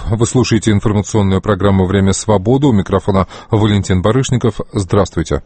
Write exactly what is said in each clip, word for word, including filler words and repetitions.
Вы слушаете информационную программу «Время свободы». У микрофона Валентин Барышников. Здравствуйте.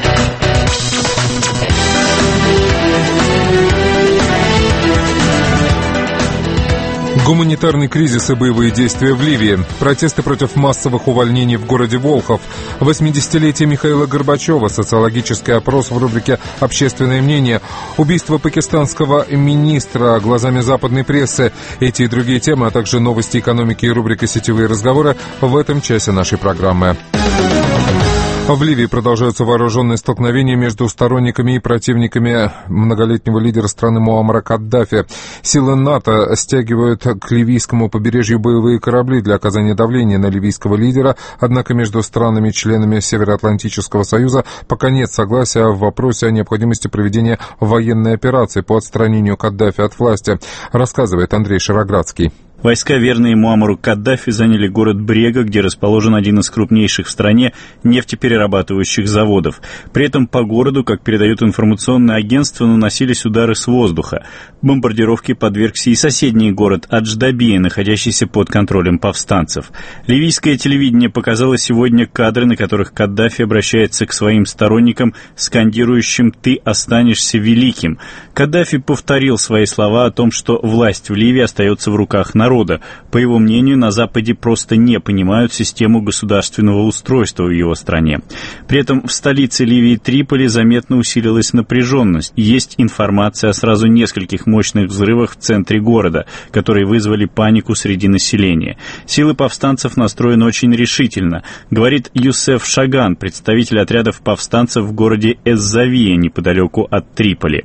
Гуманитарный кризис и боевые действия в Ливии. Протесты против массовых увольнений в городе Волхов. восьмидесятилетие Михаила Горбачева. Социологический опрос в рубрике «Общественное мнение». Убийство пакистанского министра глазами западной прессы. Эти и другие темы, а также новости экономики и рубрика «Сетевые разговоры» в этом часе нашей программы. В Ливии продолжаются вооруженные столкновения между сторонниками и противниками многолетнего лидера страны Муаммара Каддафи. Силы НАТО стягивают к ливийскому побережью боевые корабли для оказания давления на ливийского лидера, однако между странами-членами Североатлантического союза пока нет согласия в вопросе о необходимости проведения военной операции по отстранению Каддафи от власти, рассказывает Андрей Шароградский. Войска, верные Муаммару Каддафи, заняли город Брега, где расположен один из крупнейших в стране нефтеперерабатывающих заводов. При этом по городу, как передают информационные агентства, наносились удары с воздуха. Бомбардировке подвергся и соседний город Адждабия, находящийся под контролем повстанцев. Ливийское телевидение показало сегодня кадры, на которых Каддафи обращается к своим сторонникам, скандирующим «Ты останешься великим». Каддафи повторил свои слова о том, что власть в Ливии остается в руках народа. Народа. По его мнению, на Западе просто не понимают систему государственного устройства в его стране. При этом в столице Ливии Триполи заметно усилилась напряженность. Есть информация о сразу нескольких мощных взрывах в центре города, которые вызвали панику среди населения. Силы повстанцев настроены очень решительно, говорит Юсеф Шаган, представитель отрядов повстанцев в городе Эззавия, неподалеку от Триполи.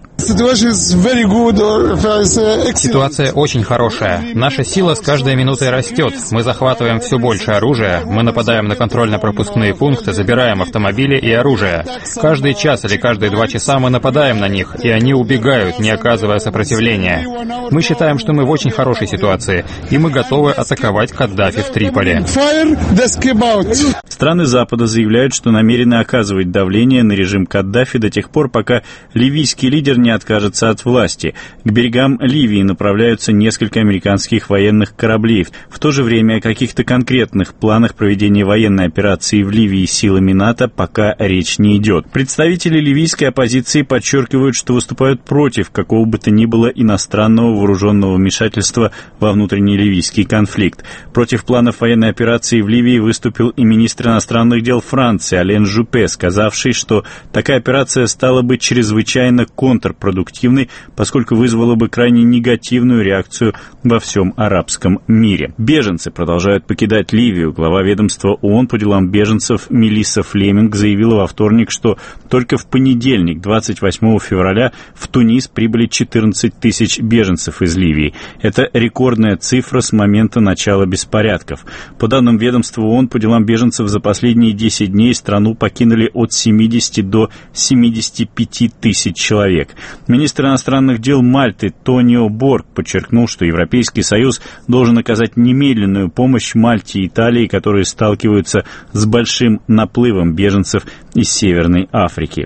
Ситуация очень хорошая. Наша сила с каждой минутой растет. Мы захватываем все больше оружия, мы нападаем на контрольно-пропускные пункты, забираем автомобили и оружие. Каждый час или каждые два часа мы нападаем на них, и они убегают, не оказывая сопротивления. Мы считаем, что мы в очень хорошей ситуации, и мы готовы атаковать Каддафи в Триполи. Страны Запада заявляют, что намерены оказывать давление на режим Каддафи до тех пор, пока ливийский лидер не откажется от власти. К берегам Ливии направляются несколько американских военных кораблей. В то же время о каких-то конкретных планах проведения военной операции в Ливии силами НАТО пока речь не идет. Представители ливийской оппозиции подчеркивают, что выступают против какого бы то ни было иностранного вооруженного вмешательства во внутренний ливийский конфликт. Против планов военной операции в Ливии выступил и министр иностранных дел Франции Ален Жюпе, сказавший, что такая операция стала бы чрезвычайно контрпродуктивной, поскольку вызвала бы крайне негативную реакцию во всем арабском мире. Беженцы продолжают покидать Ливию. Глава ведомства ООН по делам беженцев Мелисса Флеминг заявила во вторник, что только в понедельник, двадцать восьмого февраля, в Тунис прибыли четырнадцать тысяч беженцев из Ливии. Это рекордная цифра с момента начала беспорядков. По данным ведомства ООН по делам беженцев, за последние десять дней страну покинули от семидесяти до семидесяти пяти тысяч человек. Министр иностранных дел Мальты Тонио Борг подчеркнул, что Европейский Союз должен оказать немедленную помощь Мальте и Италии, которые сталкиваются с большим наплывом беженцев из Северной Африки.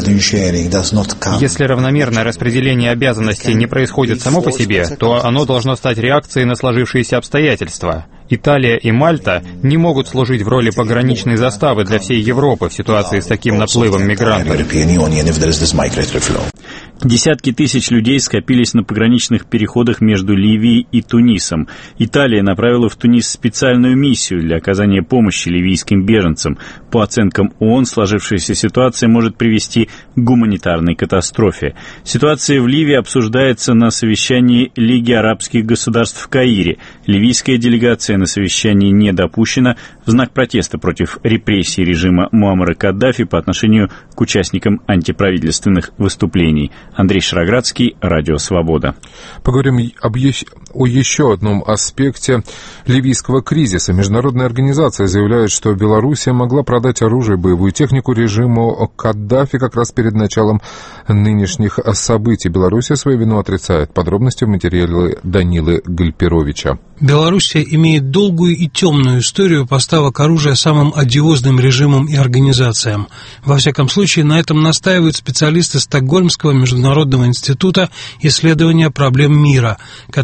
Если равномерное распределение обязанностей не происходит само по себе, то оно должно стать реакцией на сложившиеся обстоятельства. Италия и Мальта не могут служить в роли пограничной заставы для всей Европы в ситуации с таким наплывом мигрантов. Десятки тысяч людей скопились на пограничных переходах между Ливией и Тунисом. Италия направила в Тунис специальную миссию для оказания помощи ливийским беженцам. По оценкам ООН, сложившаяся ситуация может привести к гуманитарной катастрофе. Ситуация в Ливии обсуждается на совещании Лиги арабских государств в Каире. Ливийская делегация на совещании не допущена в знак протеста против репрессий режима Муаммара Каддафи по отношению к участникам антиправительственных выступлений. Андрей Шароградский, Радио Свобода. Поговорим об еще, о еще одном аспекте ливийского кризиса. Международная организация заявляет, что Белоруссия могла продать оружие и боевую технику режиму Каддафи как раз перед началом нынешних событий. Белоруссия свою вину отрицает. Подробности в материале Данилы Гальперовича. Белоруссия имеет долгую и темную историю поставок оружия самым одиозным режимам и организациям. Во всяком случае, на этом настаивают специалисты Стокгольмского международного института исследования проблем мира, который еще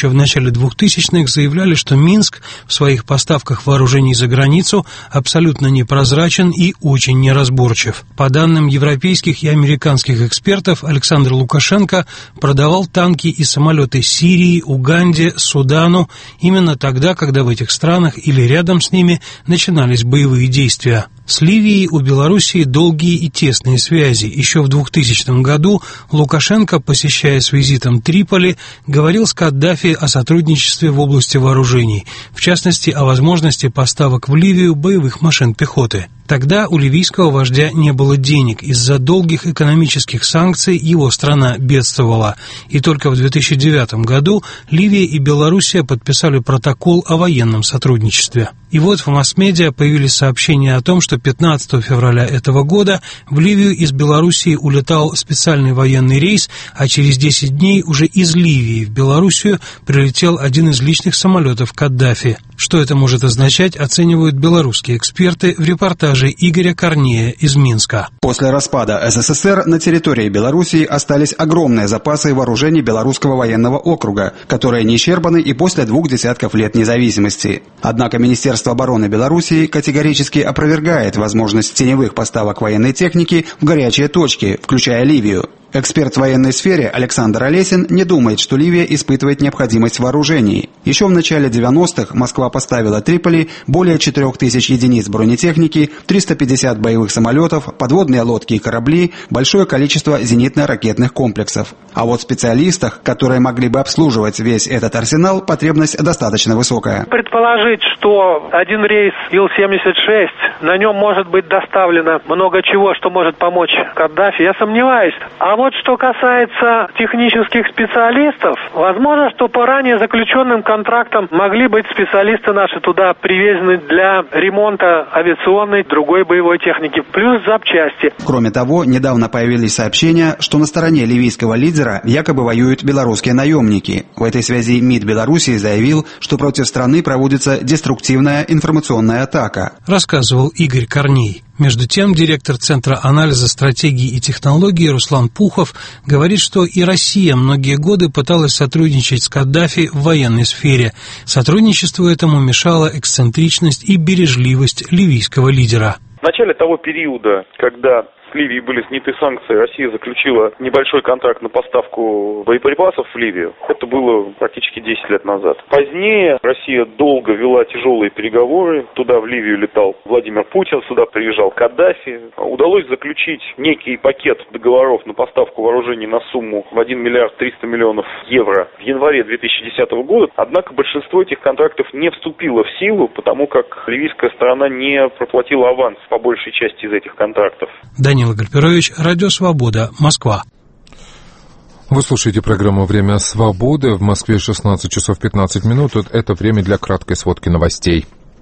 еще в начале двухтысячных заявляли, что Минск в своих поставках вооружений за границу абсолютно непрозрачен и очень неразборчив. По данным европейских и американских экспертов, Александр Лукашенко продавал танки и самолеты Сирии, Уганде, Судану именно тогда, когда в этих странах или рядом с ними начинались боевые действия. С Ливией у Белоруссии долгие и тесные связи. Еще в двухтысячном году Лукашенко, посещая с визитом Триполи, говорил с Каддафи о сотрудничестве в области вооружений, в частности, о возможности поставок в Ливию боевых машин пехоты. Тогда у ливийского вождя не было денег, из-за долгих экономических санкций его страна бедствовала, и только в две тысячи девятом году Ливия и Белоруссия подписали протокол о военном сотрудничестве. И вот в масс-медиа появились сообщения о том, что пятнадцатого февраля этого года в Ливию из Белоруссии улетал специальный военный рейс, а через десять дней уже из Ливии в Белоруссию прилетел один из личных самолетов Каддафи. Что это может означать, оценивают белорусские эксперты в репортаже Игоря Корнея из Минска. После распада СССР на территории Белоруссии остались огромные запасы вооружений Белорусского военного округа, которые не исчерпаны и после двух десятков лет независимости. Однако Министерство обороны Белоруссии категорически опровергает возможность теневых поставок военной техники в горячие точки, включая Ливию. Эксперт в военной сфере Александр Олесин не думает, что Ливия испытывает необходимость в вооружении. Еще в начале девяностых Москва поставила Триполи более четырех тысяч единиц бронетехники, триста пятьдесят боевых самолетов, подводные лодки и корабли, большое количество зенитно-ракетных комплексов. А вот в специалистах, которые могли бы обслуживать весь этот арсенал, потребность достаточно высокая. Предположить, что один рейс Ил семьдесят шесть, на нем может быть доставлено много чего, что может помочь Каддафи, я сомневаюсь. А вот что касается технических специалистов, возможно, что по ранее заключенным контрактам могли быть специалисты наши туда привезены для ремонта авиационной, другой боевой техники, плюс запчасти. Кроме того, недавно появились сообщения, что на стороне ливийского лидера якобы воюют белорусские наемники. В этой связи МИД Белоруссии заявил, что против страны проводится деструктивная информационная атака. Рассказывал Игорь Корней. Между тем, директор Центра анализа стратегий и технологий Руслан Пухов говорит, что и Россия многие годы пыталась сотрудничать с Каддафи в военной сфере. Сотрудничеству этому мешала эксцентричность и бережливость ливийского лидера. В начале того периода, когда с Ливией были сняты санкции, Россия заключила небольшой контракт на поставку боеприпасов в Ливию. Это было практически десять лет назад. Позднее Россия долго вела тяжелые переговоры. Туда, в Ливию, летал Владимир Путин, сюда приезжал Каддафи. Удалось заключить некий пакет договоров на поставку вооружений на сумму в один миллиард триста миллионов евро в январе две тысячи десятого года. Однако большинство этих контрактов не вступило в силу, потому как ливийская сторона не проплатила аванс по большей части из этих контрактов. Данила Гальперович, Радио Свобода, Москва. Вы слушаете программу «Время свободы». В Москве шестнадцать часов пятнадцать минут. Это время для краткой сводки новостей.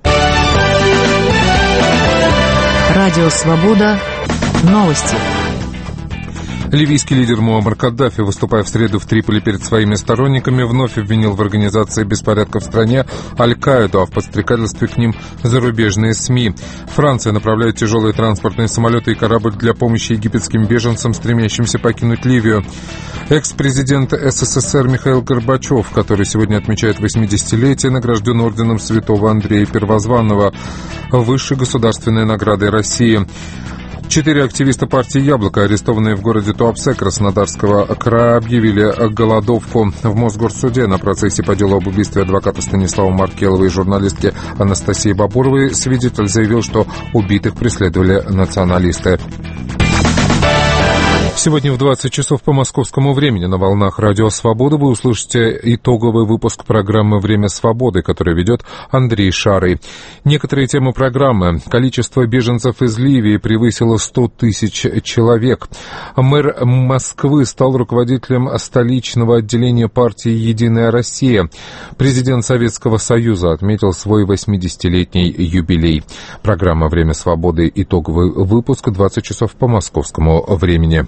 Радио Свобода. Новости. Ливийский лидер Муаммар Каддафи, выступая в среду в Триполи перед своими сторонниками, вновь обвинил в организации беспорядков в стране Аль-Каиду, а в подстрекательстве к ним зарубежные СМИ. Франция направляет тяжелые транспортные самолеты и корабль для помощи египетским беженцам, стремящимся покинуть Ливию. Экс-президент СССР Михаил Горбачев, который сегодня отмечает восьмидесятилетие, награжден орденом Святого Андрея Первозванного, высшей государственной наградой России. Четыре активиста партии «Яблоко», арестованные в городе Туапсе Краснодарского края, объявили голодовку в Мосгорсуде. На процессе по делу об убийстве адвоката Станислава Маркелова и журналистки Анастасии Бабуровой свидетель заявил, что убитых преследовали националисты. Сегодня в двадцать часов по московскому времени на волнах Радио Свобода вы услышите итоговый выпуск программы «Время свободы», который ведет Андрей Шарый. Некоторые темы программы. Количество беженцев из Ливии превысило сто тысяч человек. Мэр Москвы стал руководителем столичного отделения партии «Единая Россия». Президент Советского Союза отметил свой восьмидесятилетний юбилей. Программа «Время свободы», итоговый выпуск, двадцать часов по московскому времени.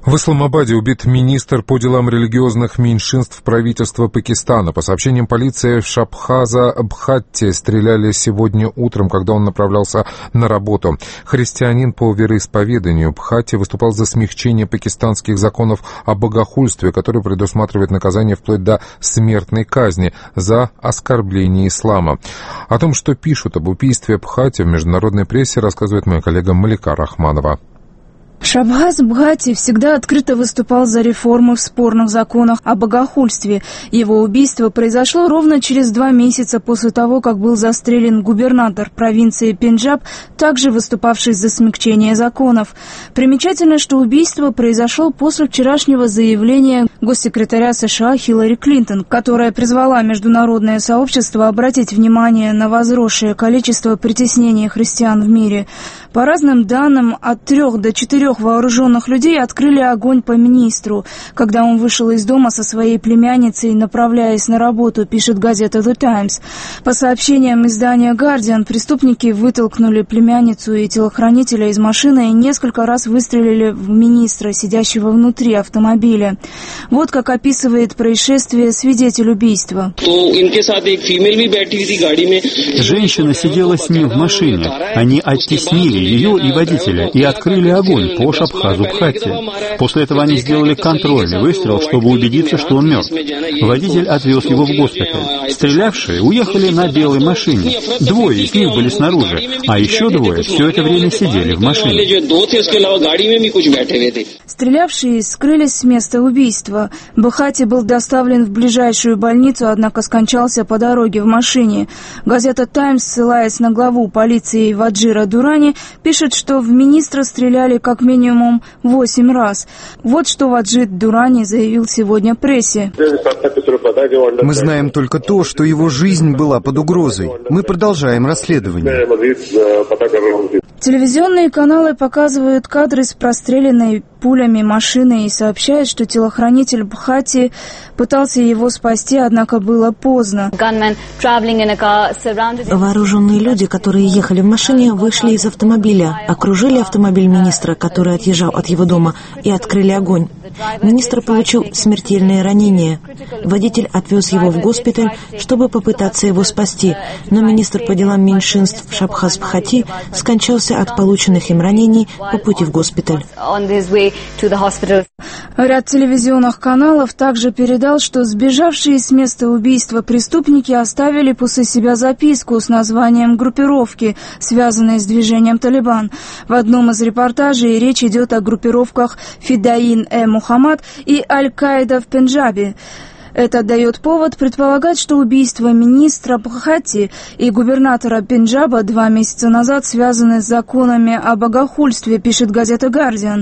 В Исламабаде убит министр по делам религиозных меньшинств правительства Пакистана. По сообщениям полиции, в Шабхаза Бхатти стреляли сегодня утром, когда он направлялся на работу. Христианин по вероисповеданию Бхатти выступал за смягчение пакистанских законов о богохульстве, которые предусматривают наказание вплоть до смертной казни за оскорбление ислама. О том, что пишут об убийстве Бхатти в международной прессе, рассказывает моя коллега Малика Рахманова. Шабхаз Бхатти всегда открыто выступал за реформы в спорных законах о богохульстве. Его убийство произошло ровно через два месяца после того, как был застрелен губернатор провинции Пенджаб, также выступавший за смягчение законов. Примечательно, что убийство произошло после вчерашнего заявления госсекретаря США Хиллари Клинтон, которая призвала международное сообщество обратить внимание на возросшее количество притеснений христиан в мире. По разным данным, от трех до четырех вооруженных людей открыли огонь по министру, когда он вышел из дома со своей племянницей, направляясь на работу, пишет газета The Times. По сообщениям издания Guardian, преступники вытолкнули племянницу и телохранителя из машины и несколько раз выстрелили в министра, сидящего внутри автомобиля. Вот как описывает происшествие свидетель убийства. Женщина сидела с ним в машине. Они оттеснили ее и водителя и открыли огонь по Шабхазу Бхатти. После этого они сделали контрольный выстрел, чтобы убедиться, что он мертв. Водитель отвез его в госпиталь. Стрелявшие уехали на белой машине. Двое из них были снаружи, а еще двое все это время сидели в машине. Стрелявшие скрылись с места убийства. Бхатти был доставлен в ближайшую больницу, однако скончался по дороге в машине. Газета «Таймс», ссылаясь на главу полиции Ваджира Дурани, пишет, что в министра стреляли как минимум восемь раз. Вот что Ваджид Дурани заявил сегодня прессе. Мы знаем только то, что его жизнь была под угрозой. Мы продолжаем расследование. Телевизионные каналы показывают кадры с простреленной пулями машины и сообщают, что телохранитель Бхатти пытался его спасти, однако было поздно. Вооруженные люди, которые ехали в машине, вышли из автомобиля, окружили автомобиль министра, который отъезжал от его дома, и открыли огонь. Министр получил смертельные ранения. Водитель отвез его в госпиталь, чтобы попытаться его спасти, но министр по делам меньшинств Шабхаз Бхатти скончался от полученных им ранений по пути в госпиталь. Ряд телевизионных каналов также передал, что сбежавшие с места убийства преступники оставили после себя записку с названием группировки, связанной с движением «Талибан». В одном из репортажей речь идет о группировках «Фидаин-э-Мухаммад» и «Аль-Каида» в Пенджабе. Это дает повод предполагать, что убийство министра Бхатти и губернатора Пенджаба два месяца назад связаны с законами о богохульстве, пишет газета «Гардиан».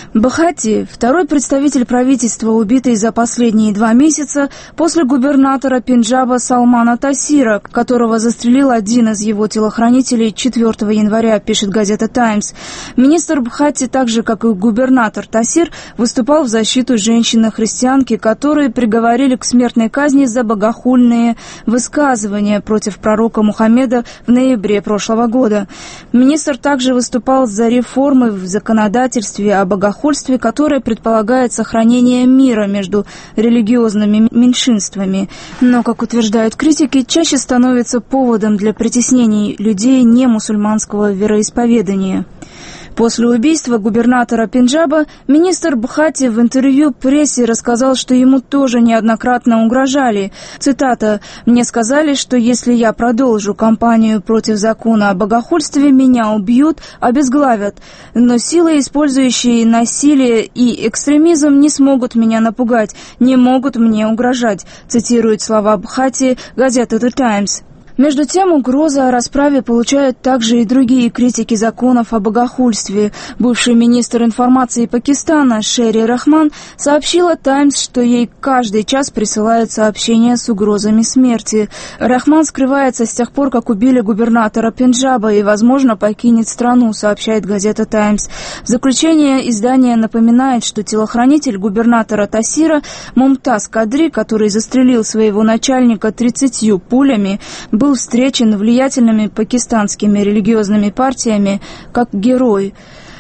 Бхатти – второй представитель правительства, убитый за последние два месяца после губернатора Пенджаба Салмана Тасира, которого застрелил один из его телохранителей четвёртого января, пишет газета «Таймс». Министр Бхатти, так же как и губернатор Тасир, выступал в защиту женщины-христианки, которые приговорили к смертной казни за богохульные высказывания против пророка Мухаммеда в ноябре прошлого года. Министр также выступал за реформы в законодательстве о богохульстве, которое предполагает сохранение мира между религиозными меньшинствами. Но, как утверждают критики, чаще становится поводом для притеснений людей немусульманского вероисповедания. После убийства губернатора Пенджаба министр Бхатти в интервью прессе рассказал, что ему тоже неоднократно угрожали. Цитата: «Мне сказали, что если я продолжу кампанию против закона о богохульстве, меня убьют, обезглавят. Но силы, использующие насилие и экстремизм, не смогут меня напугать, не могут мне угрожать», цитирует слова Бхатти газета The Times. Между тем, угрозы о расправе получают также и другие критики законов о богохульстве. Бывший министр информации Пакистана Шерри Рахман сообщила «Таймс», что ей каждый час присылают сообщения с угрозами смерти. Рахман скрывается с тех пор, как убили губернатора Пенджаба и, возможно, покинет страну, сообщает газета «Таймс». В заключение издание напоминает, что телохранитель губернатора Тасира Мумтаз Кадри, который застрелил своего начальника тридцатью пулями, был встречен влиятельными пакистанскими религиозными партиями как герой.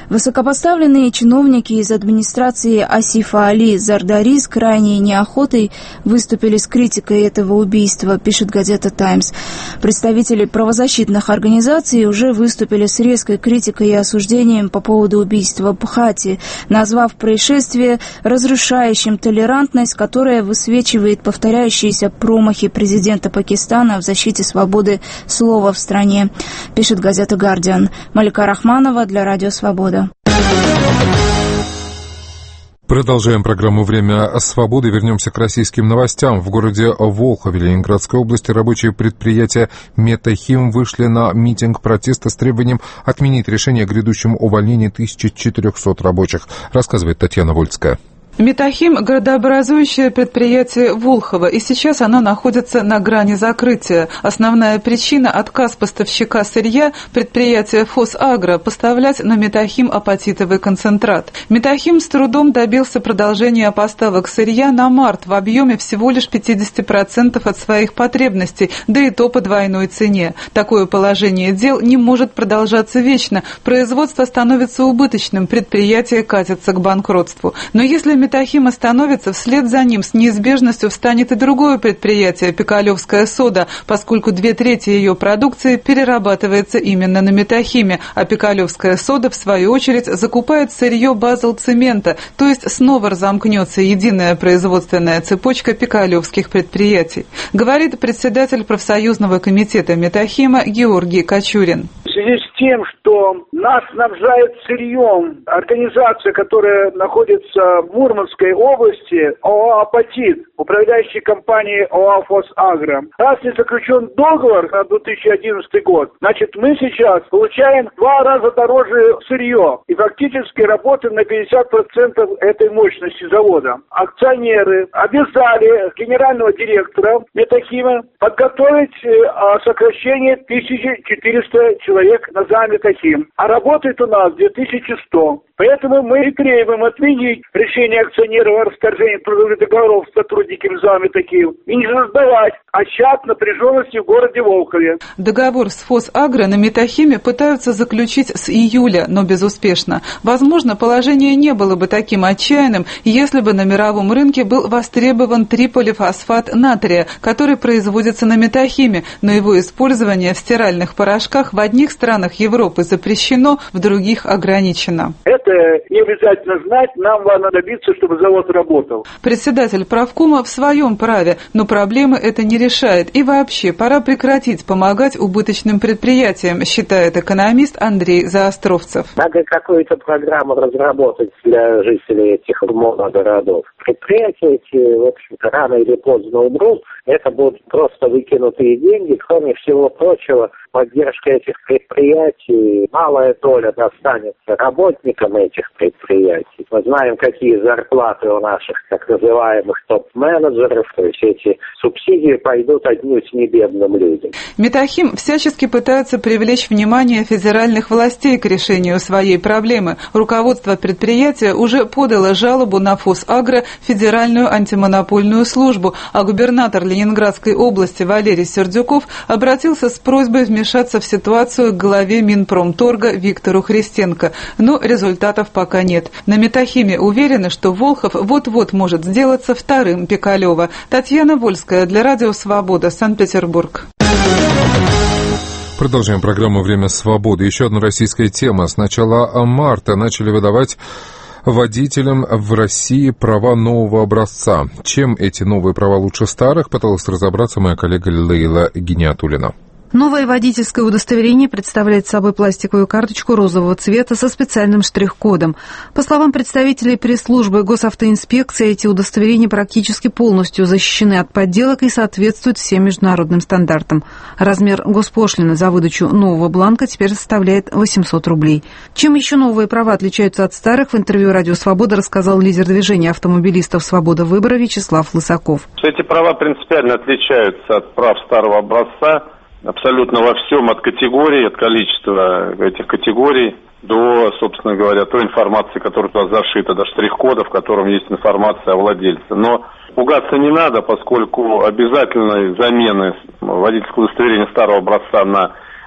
Высокопоставленные чиновники из администрации Асифа Али Зардари с крайней неохотой выступили с критикой этого убийства, пишет газета «Таймс». Представители правозащитных организаций уже выступили с резкой критикой и осуждением по поводу убийства Бхати, назвав происшествие разрушающим толерантность, которая высвечивает повторяющиеся промахи президента Пакистана в защите свободы слова в стране, пишет газета «Гардиан». Малика Рахманова для Радио Свобода. Продолжаем программу «Время свободы». Вернемся к российским новостям. В городе Волхове Ленинградской области рабочие предприятия «Метахим» вышли на митинг протеста с требованием отменить решение о грядущем увольнении тысячи четырехсот рабочих, рассказывает Татьяна Вольская. «Метахим» – городообразующее предприятие Волхова, и сейчас оно находится на грани закрытия. Основная причина – отказ поставщика сырья предприятия «Фосагро» поставлять на «Метахим» апатитовый концентрат. «Метахим» с трудом добился продолжения поставок сырья на март в объеме всего лишь пятьдесят процентов от своих потребностей, да и то по двойной цене. Такое положение дел не может продолжаться вечно. Производство становится убыточным, предприятие катится к банкротству. Но если «Метахим» остановится, вслед за ним с неизбежностью встанет и другое предприятие «Пикалевская сода», поскольку две трети ее продукции перерабатывается именно на «Метахиме», а «Пикалевская сода», в свою очередь, закупает сырье базл-цемента, то есть снова разомкнется единая производственная цепочка пикалевских предприятий, говорит председатель профсоюзного комитета «Метахима» Георгий Кочурин. В связи с тем, что нас снабжает сырьем организация, которая находится в Мурманской области, ОАО «Апатит», управляющей компанией ОАО «Фосагро». Раз не заключен договор на две тысячи одиннадцатый год, значит, мы сейчас получаем в два раза дороже сырье и фактически работаем на пятьдесят процентов этой мощности завода. Акционеры обязали генерального директора «Метахима» подготовить сокращение тысяча четыреста человек на зам «Метахим», а работает у нас две тысячи сто. Поэтому мы и требуем отменить решение акционеров о расторжении трудовых договоров с сотрудниками зам «Метахим и не создавать очаг напряженности в городе Волхове. Договор с «Фосагро» на «Метахиме» пытаются заключить с июля, но безуспешно. Возможно, положение не было бы таким отчаянным, если бы на мировом рынке был востребован триполифосфат натрия, который производится на «Метахиме, но его использование в стиральных порошках в одних странах Европы запрещено, в других ограничено. Это не обязательно знать, нам надо добиться, чтобы завод работал. Председатель правкома в своем праве, но проблемы это не решает. И вообще, пора прекратить помогать убыточным предприятиям, считает экономист Андрей Заостровцев. Надо какую-то программу разработать для жителей этих моногородов. Предприятия эти, в общем-то, рано или поздно умрут. Это будут просто выкинутые деньги. Кроме всего прочего, поддержка этих предприятий, малая доля достанется работникам этих предприятий. Мы знаем, какие зарплаты у наших так называемых топ-менеджеров, то есть эти субсидии пойдут отнюдь не бедным людям. «Метахим» всячески пытается привлечь внимание федеральных властей к решению своей проблемы. Руководство предприятия уже подало жалобу на «Фосагро» в Федеральную антимонопольную службу, а губернатор Ленинградской области Валерий Сердюков обратился с просьбой вмешаться в ситуацию к главе Минпромторга Виктору Христенко. Но результатов пока нет. На «Метахиме» уверены, что Волхов вот-вот может сделаться вторым Пикалево. Татьяна Вольская для Радио Свобода, Санкт-Петербург. Продолжаем программу «Время свободы». Еще одна российская тема. С начала марта начали выдавать водителям в России права нового образца. Чем эти новые права лучше старых, пыталась разобраться моя коллега Лейла Гиниатуллина. Новое водительское удостоверение представляет собой пластиковую карточку розового цвета со специальным штрих-кодом. По словам представителей пресс-службы госавтоинспекции, эти удостоверения практически полностью защищены от подделок и соответствуют всем международным стандартам. Размер госпошлины за выдачу нового бланка теперь составляет восемьсот рублей. Чем еще новые права отличаются от старых, в интервью «Радио Свобода» рассказал лидер движения автомобилистов «Свобода выбора» Вячеслав Лысаков. Эти права принципиально отличаются от прав старого образца. Абсолютно во всем, от категории, от количества этих категорий до, собственно говоря, той информации, которая туда зашита, до штрих-кода, в котором есть информация о владельце. Но пугаться не надо, поскольку обязательной замены водительского удостоверения старого образца на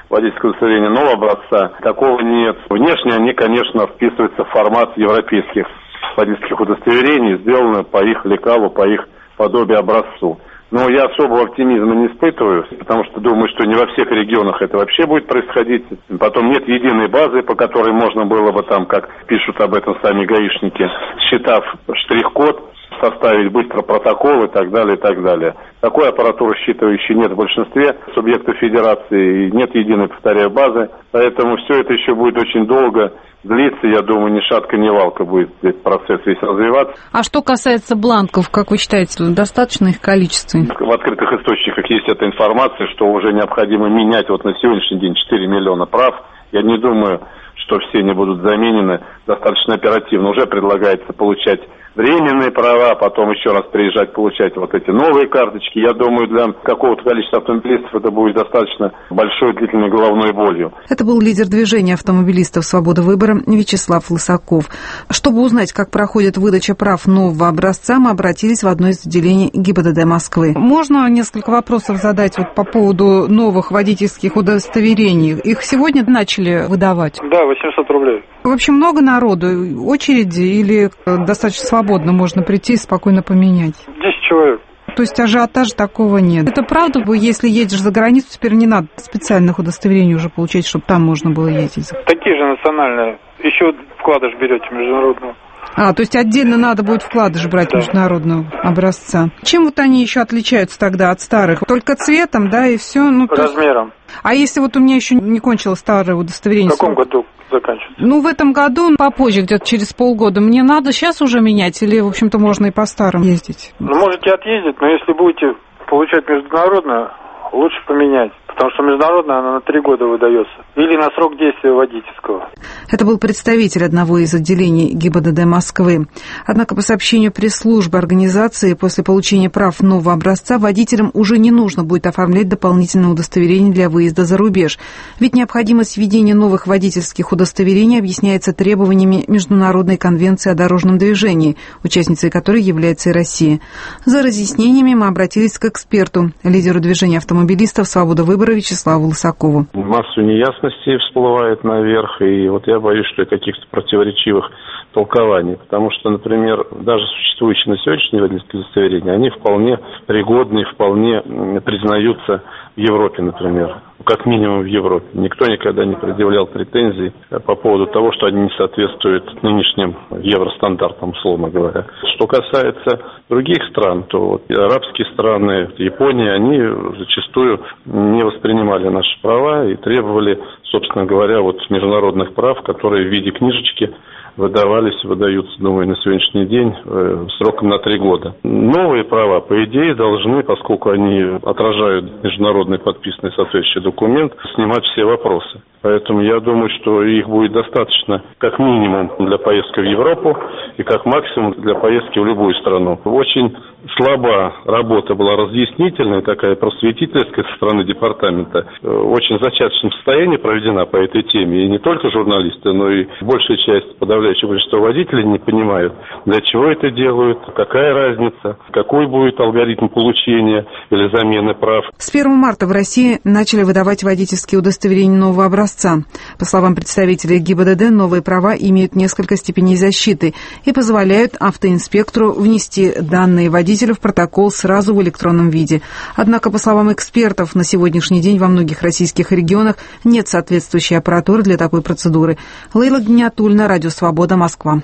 водительское удостоверение нового образца, такого нет. Внешне они, конечно, вписываются в формат европейских водительских удостоверений, сделаны по их лекалу, по их подобию образцу. Но я особого оптимизма не испытываю, потому что думаю, что не во всех регионах это вообще будет происходить. Потом нет единой базы, по которой можно было бы там, как пишут об этом сами гаишники, считав штрих-код, составить быстро протокол и так далее, и так далее. Такой аппаратуры считывающей нет в большинстве субъектов федерации, и нет единой, повторяю, базы. Поэтому все это еще будет очень долго длиться. Я думаю, ни шатка, ни валка будет этот процесс весь развиваться. А что касается бланков, как вы считаете, достаточно их количество? В открытых источниках есть эта информация, что уже необходимо менять вот на сегодняшний день четыре миллиона прав. Я не думаю, что все они будут заменены достаточно оперативно. Уже предлагается получать временные права, потом еще раз приезжать получать вот эти новые карточки. Я думаю, для какого-то количества автомобилистов это будет достаточно большой длительной головной болью. Это был лидер движения автомобилистов «Свобода выбора» Вячеслав Лысаков. Чтобы узнать, как проходит выдача прав нового образца, мы обратились в одно из отделений ГИБДД Москвы. Можно несколько вопросов задать вот по поводу новых водительских удостоверений? Их сегодня начали выдавать? Да, восемьсот рублей. В общем, много народу, очереди или достаточно свободно можно прийти и спокойно поменять? десять человек. То есть ажиотажа такого нет. Это правда, если едешь за границу, теперь не надо специальных удостоверений уже получать, чтобы там можно было ездить? Такие же национальные. Еще вкладыш берете международного. А, то есть отдельно надо будет вкладыш брать, да, международного образца. Чем вот они еще отличаются тогда от старых? Только цветом, да, и все? Ну, размером. Есть... А если вот у меня еще не кончилось старое удостоверение? В каком году заканчивается? Ну, в этом году, попозже, где-то через полгода. Мне надо сейчас уже менять или, в общем-то, можно и по-старому ездить? Ну, можете отъездить, но если будете получать международное, лучше поменять. Потому что международная, она на три года выдается. Или на срок действия водительского. Это был представитель одного из отделений ГИБДД Москвы. Однако, по сообщению пресс-службы организации, после получения прав нового образца водителям уже не нужно будет оформлять дополнительное удостоверение для выезда за рубеж. Ведь необходимость введения новых водительских удостоверений объясняется требованиями Международной конвенции о дорожном движении, участницей которой является и Россия. За разъяснениями мы обратились к эксперту, лидеру движения автомобилистов «Свобода выбора» Вячеславу Лысакову. Массу неясностей всплывает наверх, и вот я боюсь, что каких-то противоречивых толкований, потому что, например, даже существующие на сегодняшние водительские удостоверения, они вполне пригодны, вполне признаются в Европе, например, как минимум в Европе. Никто никогда не предъявлял претензий по поводу того, что они не соответствуют нынешним евростандартам, условно говоря. Что касается других стран, то вот арабские страны, Япония, они зачастую не воспринимали наши права и требовали, собственно говоря, вот международных прав, которые в виде книжечки выдавались, выдаются, думаю, на сегодняшний день э, сроком на три года. Новые права, по идее, должны, поскольку они отражают международный подписанный соответствующий документ, снимать все вопросы. Поэтому я думаю, что их будет достаточно как минимум для поездки в Европу и как максимум для поездки в любую страну. Очень слаба работа была разъяснительная, такая просветительская со стороны департамента. Очень в зачаточном состоянии проведена по этой теме. И не только журналисты, но и большая часть, подавляющее большинство водителей не понимают, для чего это делают, какая разница, какой будет алгоритм получения или замены прав. С первого марта в России начали выдавать водительские удостоверения нового образца. По словам представителей ГИБДД, новые права имеют несколько степеней защиты и позволяют автоинспектору внести данные водителя в протокол сразу в электронном виде. Однако, по словам экспертов, на сегодняшний день во многих российских регионах нет соответствующей аппаратуры для такой процедуры. Лейла Гниатульна, Радио Свобода, Москва.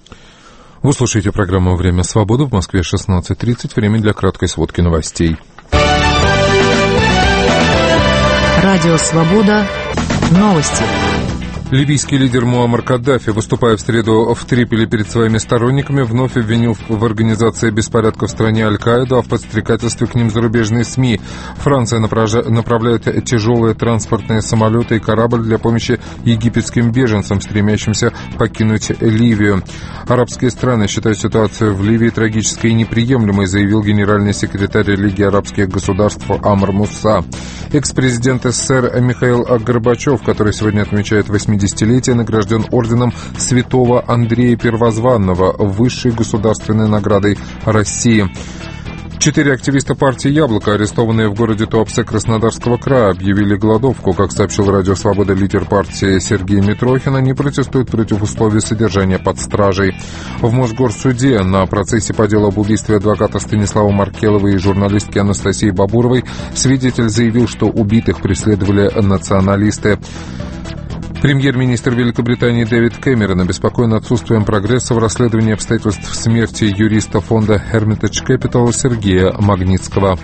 Вы слушаете программу «Время свободы». В Москве шестнадцать тридцать. Время для краткой сводки новостей. Радио Свобода. Новости. Ливийский лидер Муаммар Каддафи, выступая в среду в Триполи перед своими сторонниками, вновь обвинил в организации беспорядков в стране Аль-Каиду, а в подстрекательстве к ним зарубежные СМИ. Франция направляет тяжелые транспортные самолеты и корабль для помощи египетским беженцам, стремящимся покинуть Ливию. Арабские страны считают ситуацию в Ливии трагической и неприемлемой, заявил генеральный секретарь Лиги арабских государств Амр Муса. Экс-президент СССР Михаил Горбачев, который сегодня отмечает восьмидесятилетие, награжден орденом Святого Андрея Первозванного, высшей государственной наградой России. Четыре активиста партии «Яблоко», арестованные в городе Туапсе Краснодарского края, объявили голодовку. Как сообщил Радио Свобода лидер партии Сергей Митрохин, они протестуют против условий содержания под стражей. В Мосгорсуде на процессе по делу об убийстве адвоката Станислава Маркелова и журналистки Анастасии Бабуровой свидетель заявил, что убитых преследовали националисты. Премьер-министр Великобритании Дэвид Кэмерон обеспокоен отсутствием прогресса в расследовании обстоятельств смерти юриста фонда Hermitage Capital Сергея Магнитского.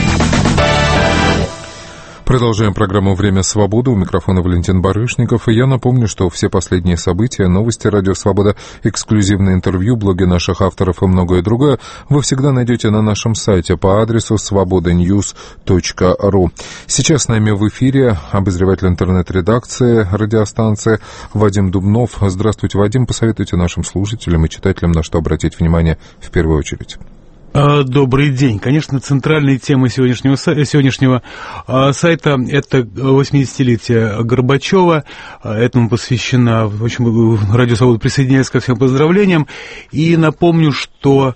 Продолжаем программу «Время свободы». У микрофона Валентин Барышников. И я напомню, что все последние события, новости «Радио Свобода», эксклюзивные интервью, блоги наших авторов и многое другое вы всегда найдете на нашем сайте по адресу свобода ньюс точка ру. Сейчас с нами в эфире обозреватель интернет-редакции радиостанции Вадим Дубнов. Здравствуйте, Вадим. Посоветуйте нашим слушателям и читателям, на что обратить внимание в первую очередь. Добрый день. Конечно, центральной темой сегодняшнего, сегодняшнего сайта – это восьмидесятилетие Горбачева. Этому посвящена, в общем, Радио Свобода присоединяется ко всем поздравлениям. И напомню, что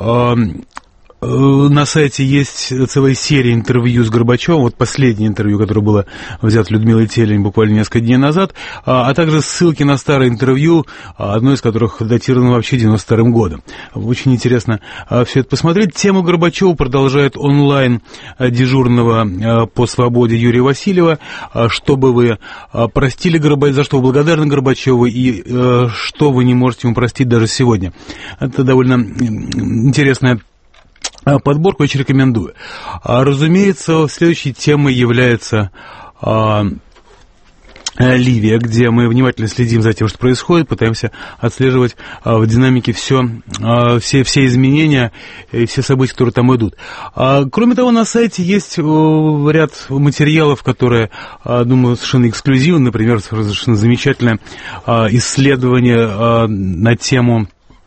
на сайте есть целая серия интервью с Горбачевым, вот последнее интервью, которое было взято Людмилой Телень буквально несколько дней назад, а также ссылки на старое интервью, одно из которых датировано вообще девяносто вторым годом. Очень интересно все это посмотреть. Тему Горбачева продолжает онлайн дежурного по свободе Юрия Васильева. Что бы вы простили Горбачеву, за что вы благодарны Горбачеву и что вы не можете ему простить даже сегодня. Это довольно интересная подборку, очень рекомендую. Разумеется, следующей темой является а, Ливия, где мы внимательно следим за тем, что происходит, пытаемся отслеживать а, в динамике все, а, все, все изменения и все события, которые там идут. А, кроме того, на сайте есть а, ряд материалов, которые, а, думаю, совершенно эксклюзивны. Например, совершенно замечательное а, исследование а, на тему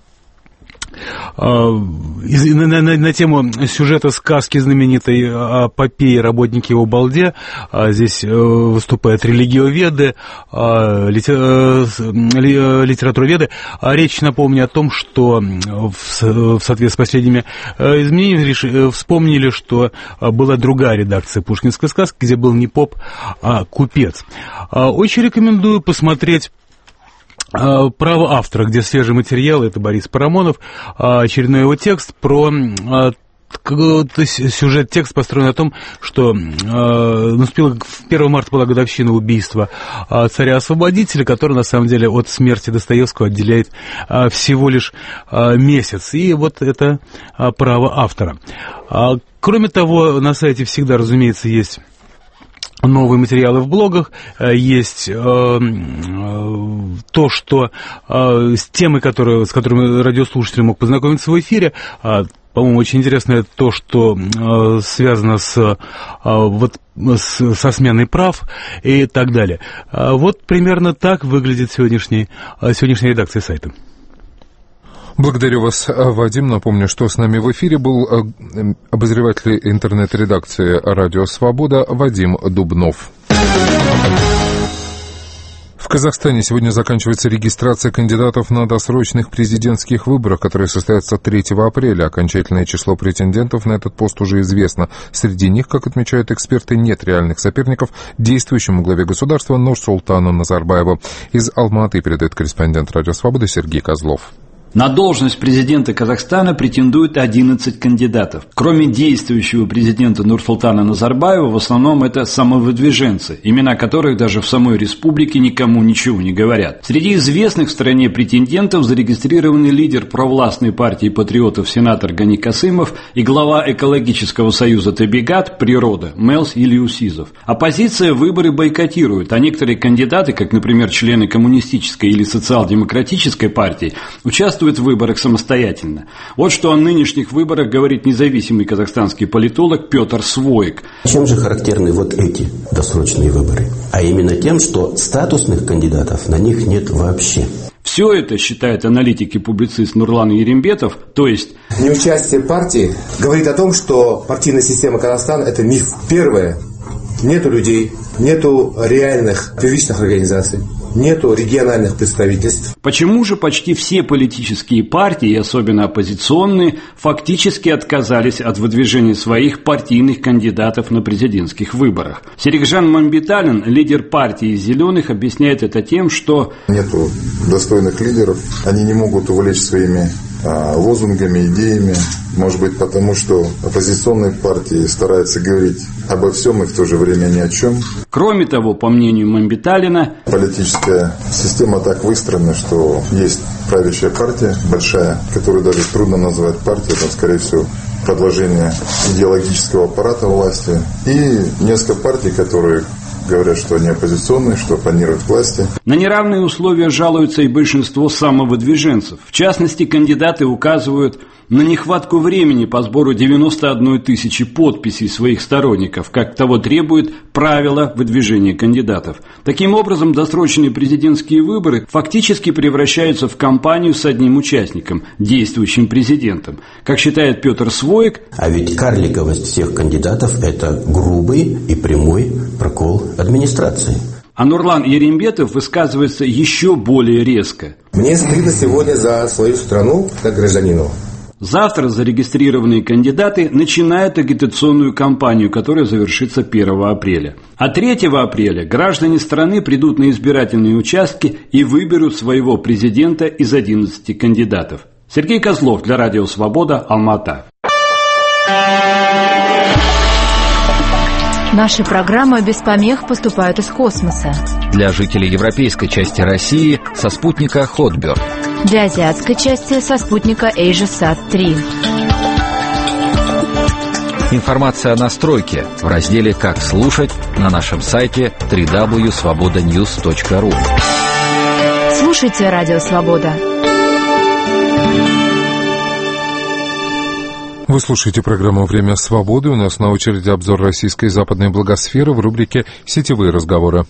На, на, на тему сюжета сказки знаменитой о Попе и работнике его балде. Здесь выступают религиоведы, литературоведы. Речь, напомню, о том, что в соответствии с последними изменениями вспомнили, что была другая редакция пушкинской сказки, где был не поп, а купец. Очень рекомендую посмотреть «Право автора», где свежий материал, это Борис Парамонов, очередной его текст про сюжет, текст построен на том, что наступила первого марта была годовщина убийства царя-освободителя, который на самом деле от смерти Достоевского отделяет всего лишь месяц. И вот это право автора. Кроме того, на сайте всегда, разумеется, есть новые материалы в блогах, есть э, э, то, что э, с темой, которые, с которыми радиослушатель мог познакомиться в эфире. э, По-моему, очень интересно то, что э, связано с, э, вот, с, со сменой прав и так далее. Э, вот примерно так выглядит сегодняшний, э, сегодняшняя редакция сайта. Благодарю вас, Вадим. Напомню, что с нами в эфире был обозреватель интернет-редакции «Радио Свобода» Вадим Дубнов. В Казахстане сегодня заканчивается регистрация кандидатов на досрочных президентских выборах, которые состоятся третьего апреля. Окончательное число претендентов на этот пост уже известно. Среди них, как отмечают эксперты, нет реальных соперников действующему главе государства Нурсултану Назарбаеву. Из Алматы передает корреспондент «Радио Свобода» Сергей Козлов. На должность президента Казахстана претендуют одиннадцать кандидатов. Кроме действующего президента Нурсултана Назарбаева, в основном это самовыдвиженцы, имена которых даже в самой республике никому ничего не говорят. Среди известных в стране претендентов зарегистрированы лидер провластной партии патриотов сенатор Гани Касымов и глава экологического союза Табигат «Природа» Мелс Ильюсизов. Оппозиция выборы бойкотирует, а некоторые кандидаты, как, например, члены коммунистической или социал-демократической партии, участвуют в выборах самостоятельно. Вот что о нынешних выборах говорит независимый казахстанский политолог Петр Своик. Чем же характерны вот эти досрочные выборы? А именно тем, что статусных кандидатов на них нет вообще. Все это, считает аналитик и публицист Нурлан Ерембетов, то есть... Неучастие партии говорит о том, что партийная система Казахстана – это миф. Первое. Нету людей, нету реальных первичных организаций. нету региональных представительств. Почему же почти все политические партии, особенно оппозиционные, фактически отказались от выдвижения своих партийных кандидатов на президентских выборах? Серикжан Мамбеталин, лидер партии «Зеленых», объясняет это тем, что нету достойных лидеров, они не могут увлечь своими а, лозунгами, идеями. Может быть, потому что оппозиционные партии стараются говорить обо всем и в то же время ни о чем. Кроме того, по мнению Мамбеталина, политическая система так выстроена, что есть правящая партия, большая, которую даже трудно назвать партией, там, скорее всего, продолжение идеологического аппарата власти, и несколько партий, которые говорят, что они оппозиционные, что оппонируют власти. На неравные условия жалуются и большинство самовыдвиженцев. В частности, кандидаты указывают на нехватку времени по сбору девяносто одной тысячи подписей своих сторонников, как того требует правило выдвижения кандидатов. Таким образом, досрочные президентские выборы фактически превращаются в кампанию с одним участником, действующим президентом. Как считает Петр Своик, а ведь карликовость всех кандидатов – это грубый и прямой прокол администрации. А Нурлан Ерембетов высказывается еще более резко. Мне стыдно сегодня за свою страну, как гражданину. Завтра зарегистрированные кандидаты начинают агитационную кампанию, которая завершится первого апреля. А третьего апреля граждане страны придут на избирательные участки и выберут своего президента из одиннадцати кандидатов. Сергей Козлов для Радио Свобода, Алма-Ата. Наши программы без помех поступают из космоса. Для жителей европейской части России со спутника Хотберг. Для азиатской части со спутника AsiaSat три. Информация о настройке в разделе «Как слушать» на нашем сайте дабл ю дабл ю дабл ю точка свобода ньюс точка ру. Слушайте Радио Свобода. Вы слушаете программу «Время свободы». У нас на очереди обзор российской и западной благосферы в рубрике «Сетевые разговоры».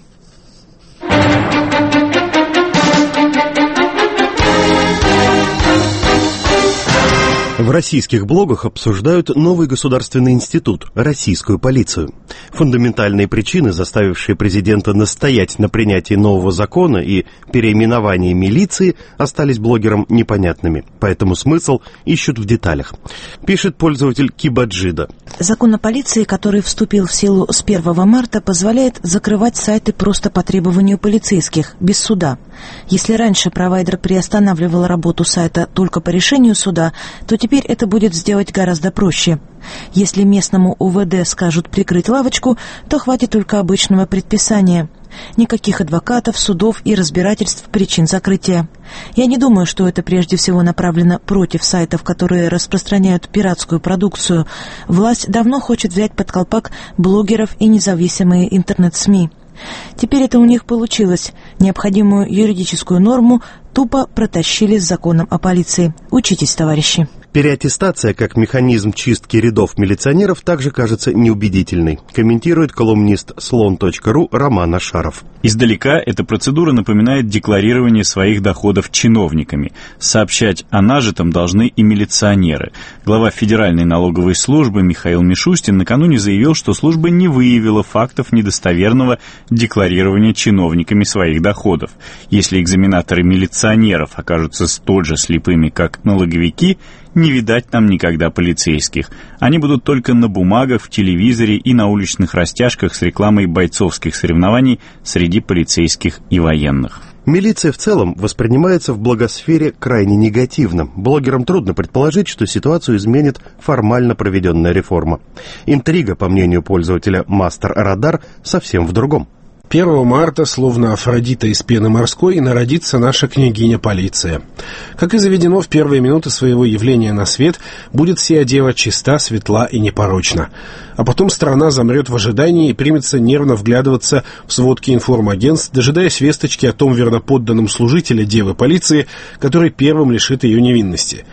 В российских блогах обсуждают новый государственный институт – российскую полицию. Фундаментальные причины, заставившие президента настоять на принятии нового закона и переименовании милиции, остались блогерам непонятными, поэтому смысл ищут в деталях. Пишет пользователь Кибаджида. Закон о полиции, который вступил в силу с первого марта, позволяет закрывать сайты просто по требованию полицейских, без суда. Если раньше провайдер приостанавливал работу сайта только по решению суда, то теперь это будет сделать гораздо проще. Если местному У В Дэ скажут прикрыть лавочку, то хватит только обычного предписания. Никаких адвокатов, судов и разбирательств причин закрытия. Я не думаю, что это прежде всего направлено против сайтов, которые распространяют пиратскую продукцию. Власть давно хочет взять под колпак блогеров и независимые интернет-СМИ. Теперь это у них получилось. Необходимую юридическую норму тупо протащили с законом о полиции. Учитесь, товарищи. Переаттестация как механизм чистки рядов милиционеров также кажется неубедительной, комментирует колумнист слон точка ру Роман Ашаров. Издалека эта процедура напоминает декларирование своих доходов чиновниками. Сообщать о нажитом должны и милиционеры. Глава Федеральной налоговой службы Михаил Мишустин накануне заявил, что служба не выявила фактов недостоверного декларирования чиновниками своих доходов. Если экзаменаторы милиционеров окажутся столь же слепыми, как налоговики, не видать нам никогда полицейских. Они будут только на бумагах, в телевизоре и на уличных растяжках с рекламой бойцовских соревнований среди полицейских и военных. Милиция в целом воспринимается в блогосфере крайне негативно. Блогерам трудно предположить, что ситуацию изменит формально проведенная реформа. Интрига, по мнению пользователя Мастер Радар, совсем в другом. первого марта, словно Афродита из пены морской, народится наша княгиня-полиция. Как и заведено в первые минуты своего явления на свет, будет сия дева чиста, светла и непорочна. А потом страна замрет в ожидании и примется нервно вглядываться в сводки информагентств, дожидаясь весточки о том верноподданном служителе девы полиции, который первым лишит ее невинности.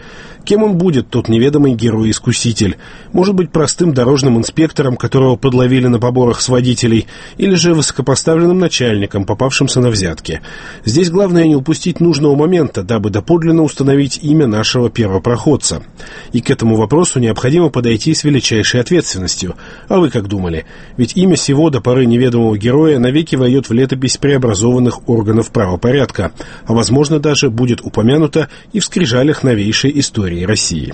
Кем он будет, тот неведомый герой-искуситель? Может быть, простым дорожным инспектором, которого подловили на поборах с водителей, или же высокопоставленным начальником, попавшимся на взятки. Здесь главное не упустить нужного момента, дабы доподлинно установить имя нашего первопроходца. И к этому вопросу необходимо подойти с величайшей ответственностью. А вы как думали? Ведь имя сего до поры неведомого героя навеки войдет в летопись преобразованных органов правопорядка, а возможно даже будет упомянуто и в скрижалях новейшей истории России.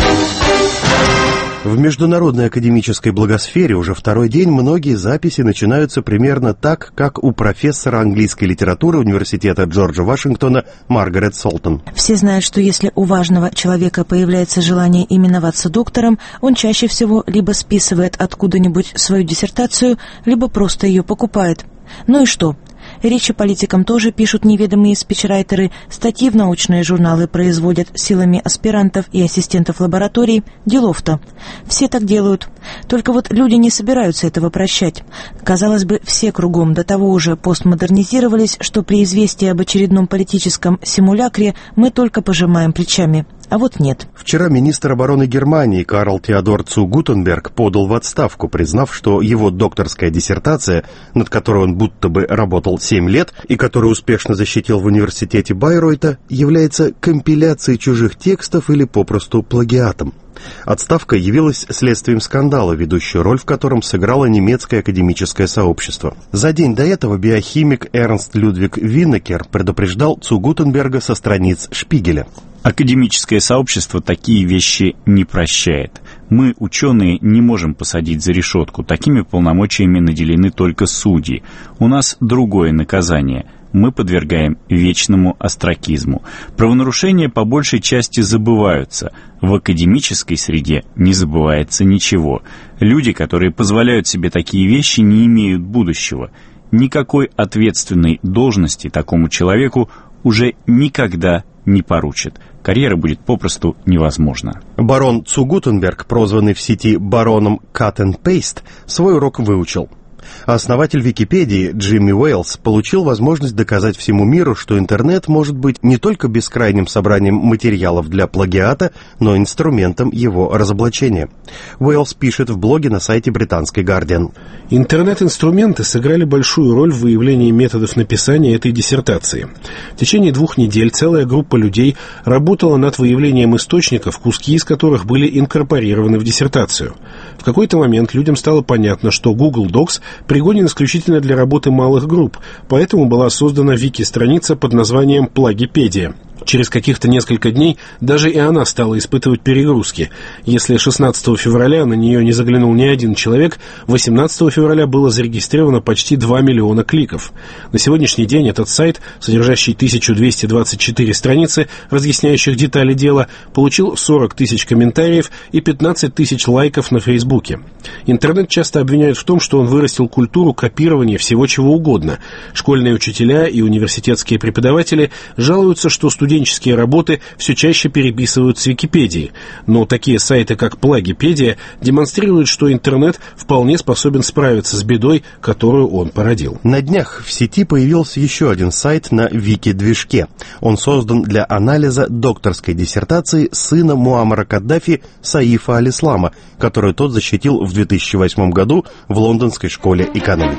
В международной академической благосфере уже второй день многие записи начинаются примерно так, как у профессора английской литературы Университета Джорджа Вашингтона Маргарет Солтон. Все знают, что если у важного человека появляется желание именоваться доктором, он чаще всего либо списывает откуда-нибудь свою диссертацию, либо просто ее покупает. Ну и что? Речи политикам тоже пишут неведомые спичрайтеры, статьи в научные журналы производят силами аспирантов и ассистентов лабораторий. Делов-то. Все так делают. Только вот люди не собираются этого прощать. Казалось бы, все кругом до того уже постмодернизировались, что при известии об очередном политическом симулякре мы только пожимаем плечами. А вот нет. Вчера министр обороны Германии Карл Теодор цу Гутенберг подал в отставку, признав, что его докторская диссертация, над которой он будто бы работал семь лет и которую успешно защитил в университете Байройта, является компиляцией чужих текстов или попросту плагиатом. Отставка явилась следствием скандала, ведущую роль в котором сыграло немецкое академическое сообщество. За день до этого биохимик Эрнст Людвиг Виннекер предупреждал цу Гутенберга со страниц Шпигеля. Академическое сообщество такие вещи не прощает. Мы, ученые, не можем посадить за решетку. Такими полномочиями наделены только судьи. У нас другое наказание. Мы подвергаем вечному остракизму. Правонарушения по большей части забываются. В академической среде не забывается ничего. Люди, которые позволяют себе такие вещи, не имеют будущего. Никакой ответственной должности такому человеку уже никогда не поручат. Карьера будет попросту невозможна. Барон цу Гутенберг, прозванный в сети бароном Cut and Paste, свой урок выучил. А основатель Википедии Джимми Уэйлс получил возможность доказать всему миру, что интернет может быть не только бескрайним собранием материалов для плагиата, но и инструментом его разоблачения. Уэйлс пишет в блоге на сайте британской Guardian. Интернет-инструменты сыграли большую роль в выявлении методов написания этой диссертации. В течение двух недель целая группа людей работала над выявлением источников, куски из которых были инкорпорированы в диссертацию. В какой-то момент людям стало понятно, что Google Docs пригоден исключительно для работы малых групп, поэтому была создана вики-страница под названием «Плагипедия». Через каких-то несколько дней даже и она стала испытывать перегрузки. Если шестнадцатого февраля на нее не заглянул ни один человек, восемнадцатого февраля было зарегистрировано почти два миллиона кликов. На сегодняшний день этот сайт, содержащий тысячу двести двадцать четыре страницы, разъясняющих детали дела, получил сорок тысяч комментариев и пятнадцать тысяч лайков на Фейсбуке. Интернет часто обвиняют в том, что он вырастил культуру копирования всего чего угодно. Школьные учителя и университетские преподаватели жалуются, что студенческие работы все чаще переписывают с Википедии. Но такие сайты, как Плагипедия, демонстрируют, что интернет вполне способен справиться с бедой, которую он породил. На днях в сети появился еще один сайт на Вики-движке. Он создан для анализа докторской диссертации сына Муаммара Каддафи Саифа Аль-Ислама, которую тот защитил в две тысячи восьмом году в Лондонской школе экономики.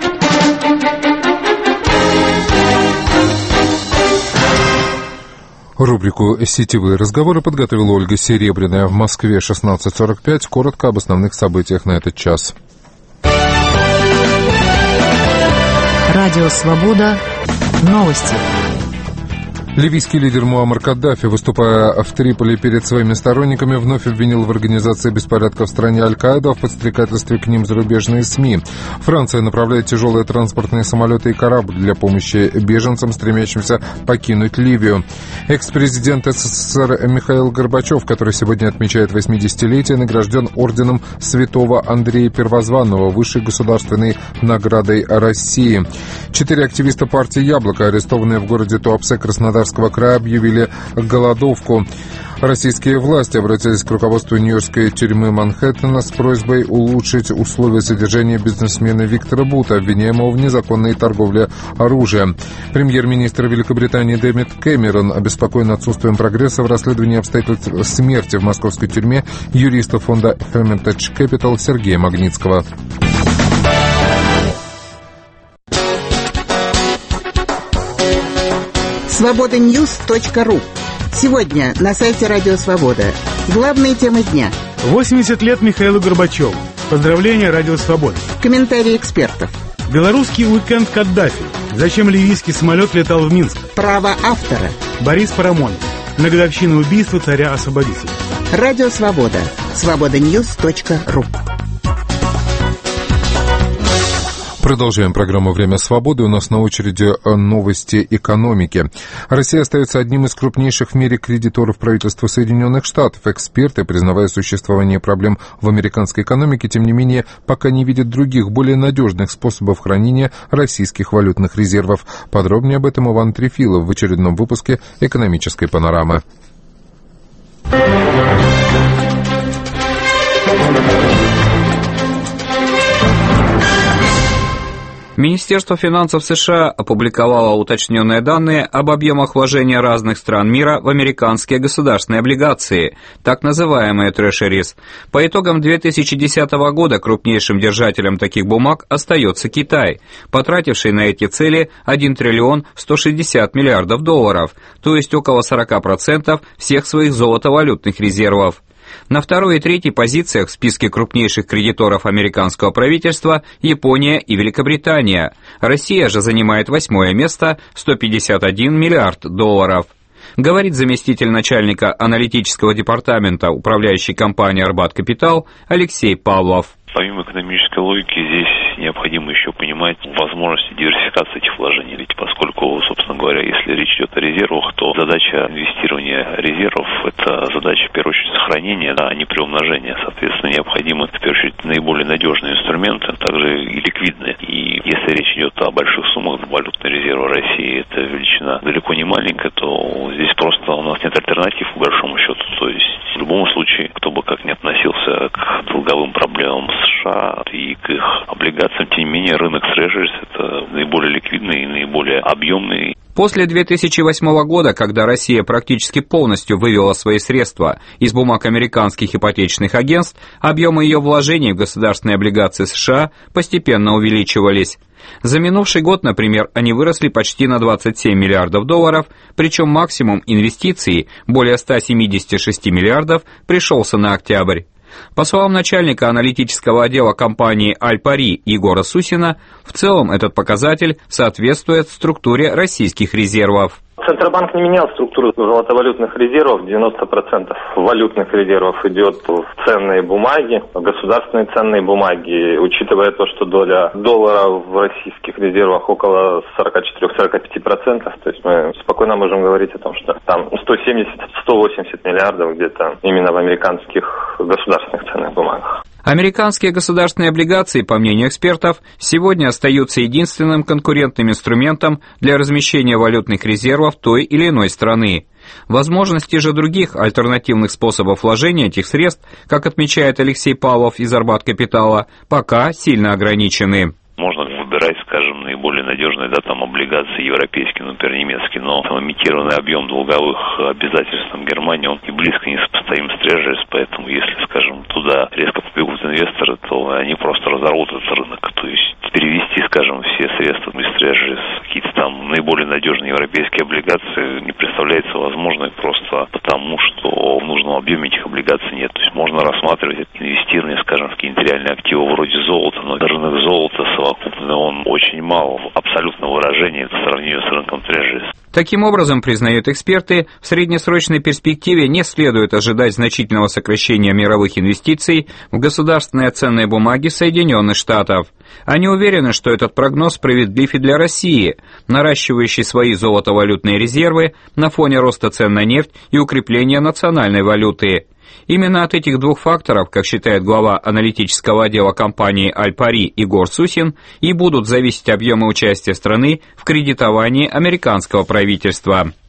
Рубрику «Сетевые разговоры» подготовила Ольга Серебряная. В Москве шестнадцать сорок пять. Коротко об основных событиях на этот час. Радио «Свобода». Новости. Ливийский лидер Муаммар Каддафи, выступая в Триполи перед своими сторонниками, вновь обвинил в организации беспорядков в стране Аль-Каиду, а в подстрекательстве к ним зарубежные СМИ. Франция направляет тяжелые транспортные самолеты и корабль для помощи беженцам, стремящимся покинуть Ливию. Экс-президент СССР Михаил Горбачев, который сегодня отмечает восьмидесятилетие, награжден орденом святого Андрея Первозванного, высшей государственной наградой России. Четыре активиста партии «Яблоко», арестованные в городе Туапсе Краснодарского края, объявили голодовку. Российские власти обратились к руководству нью-йоркской тюрьмы Манхэттена с просьбой улучшить условия содержания бизнесмена Виктора Бута, обвиняемого в незаконной торговле оружием. Премьер-министр Великобритании Дэвид Кэмерон обеспокоен отсутствием прогресса в расследовании обстоятельств смерти в московской тюрьме юриста фонда Hermitage Capital Сергея Магнитского. свобода ньюс точка ру. Сегодня на сайте Радио Свобода. Главные темы дня. восемьдесят лет Михаилу Горбачеву. Поздравления Радио Свобода. Комментарии экспертов. Белорусский уикенд Каддафи. Зачем ливийский самолет летал в Минск? Право автора. Борис Парамонов. На годовщину убийства царя-освободителя. Радио Свобода. свобода ньюс точка ру. Продолжаем программу «Время свободы». У нас на очереди новости экономики. Россия остается одним из крупнейших в мире кредиторов правительства Соединенных Штатов. Эксперты, признавая существование проблем в американской экономике, тем не менее, пока не видят других, более надежных способов хранения российских валютных резервов. Подробнее об этом Иван Трефилов в очередном выпуске «Экономической панорамы». Министерство финансов США опубликовало уточненные данные об объемах вложения разных стран мира в американские государственные облигации, так называемые treasuries. По итогам две тысячи десятого года крупнейшим держателем таких бумаг остается Китай, потративший на эти цели один триллион сто шестьдесят миллиардов долларов, то есть около сорок процентов всех своих золотовалютных резервов. На второй и третьей позициях в списке крупнейших кредиторов американского правительства Япония и Великобритания. Россия же занимает восьмое место, сто пятьдесят один миллиард долларов. Говорит заместитель начальника аналитического департамента управляющей компании «Арбат Капитал» Алексей Павлов. Помимо экономической логики, здесь необходимо еще понимать возможности диверсификации этих вложений. Ведь поскольку, собственно говоря, если речь идет о резервах, то задача инвестирования резервов – это задача, в первую очередь, сохранения, а не приумножения. Соответственно, необходимы, в первую очередь, наиболее надежные инструменты, также и ликвидные. И если речь идет о больших суммах, валютные резервы России – это величина далеко не маленькая, то здесь просто у нас нет альтернатив, по большому счету. То есть, в любом случае, кто бы как ни относился к долговым проблемам США и к их облигациям, тем не менее, рынок treasuries – это наиболее ликвидный и наиболее объемный. После две тысячи восьмого года, когда Россия практически полностью вывела свои средства из бумаг американских ипотечных агентств, объемы ее вложений в государственные облигации США постепенно увеличивались. За минувший год, например, они выросли почти на двадцать семь миллиардов долларов, причем максимум инвестиций, более ста семидесяти шести миллиардов, пришелся на октябрь. По словам начальника аналитического отдела компании «Аль-Пари» Егора Сусина, в целом этот показатель соответствует структуре российских резервов. Центробанк не менял структуру золотовалютных резервов. девяносто процентов валютных резервов идет в ценные бумаги, в государственные ценные бумаги. Учитывая то, что доля доллара в российских резервах около сорок четыре - сорок пять процентов, то есть мы спокойно можем говорить о том, что там сто семьдесят - сто восемьдесят миллиардов где-то именно в американских государственных ценных бумагах. Американские государственные облигации, по мнению экспертов, сегодня остаются единственным конкурентным инструментом для размещения валютных резервов той или иной страны. Возможности же других альтернативных способов вложения этих средств, как отмечает Алексей Павлов из Арбат Капитала, пока сильно ограничены. Можно выбирать, скажем, наиболее надежные, да, там, облигации европейские, например, немецкие, но имитированный объем долговых обязательств там, Германии, он и близко не сопоставим с treasuries, поэтому если, скажем, туда резко побегут инвесторы, то они просто разорвут этот рынок. То есть перевести, скажем, все средства из treasuries в какие-то там наиболее надежные европейские облигации не представляется возможным просто потому, что в нужном объеме этих облигаций нет. То есть можно рассматривать это инвестирование, скажем, в какие-нибудь реальные активы вроде золота, но рынок золота совокупно он очень мал в абсолютном выражении по сравнению с рынком treasuries. Таким образом, признают эксперты, в среднесрочной перспективе не следует ожидать значительного сокращения мировых инвестиций в государственные ценные бумаги Соединенных Штатов. Они уверены, что этот прогноз справедлив и для России, наращивающей свои золотовалютные резервы на фоне роста цен на нефть и укрепления национальной валюты. Именно от этих двух факторов, как считает глава аналитического отдела компании «Аль-Пари» Егор Сусин, и будут зависеть объемы участия страны в кредитовании американского правительства.